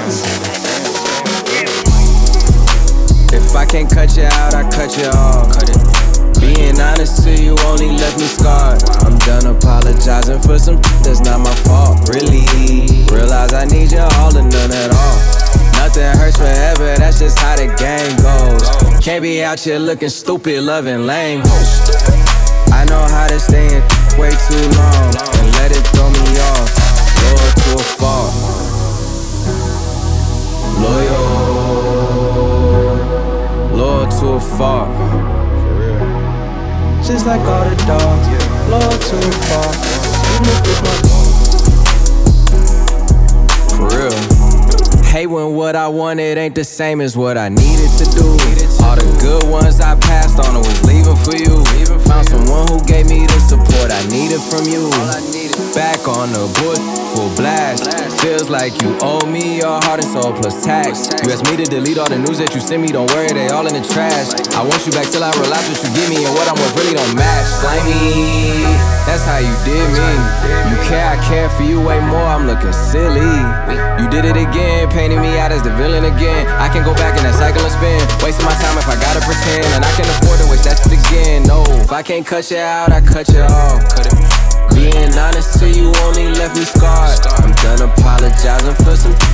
If I can't cut you out, I cut you off. Being honest to you only left me scarred. I'm done apologizing for some that's not my fault. Really, realize I need you all or none at all. Nothing hurts forever, that's just how the game goes. Can't be out here looking stupid, loving lame hoes. I know how to stay in way too long and let it throw me off. Loyal to a fault. Loyal to a fault. Just like all the dogs, loyal to a fault. For real. Hate when what I wanted ain't the same as what I needed to do. All the good ones I passed on and was leaving for you. Found someone who gave me the support I needed from you. Back on the book, full blast. Feels like you owe me your heart and soul plus tax. You asked me to delete all the news that you sent me. Don't worry, they all in the trash. I want you back till I realize what you give me and what I'm worth really don't match. Slimy, that's how you did me. You care, I care for you way more. I'm looking silly. You did it again, painting me out as the villain again. I can go back in that cycle and spin, wasting my time if I gotta pretend, and I can afford to waste that shit again. No, if I can't cut you out, I cut you off. Being honest to you only left me scarred. I'm done apologizing for some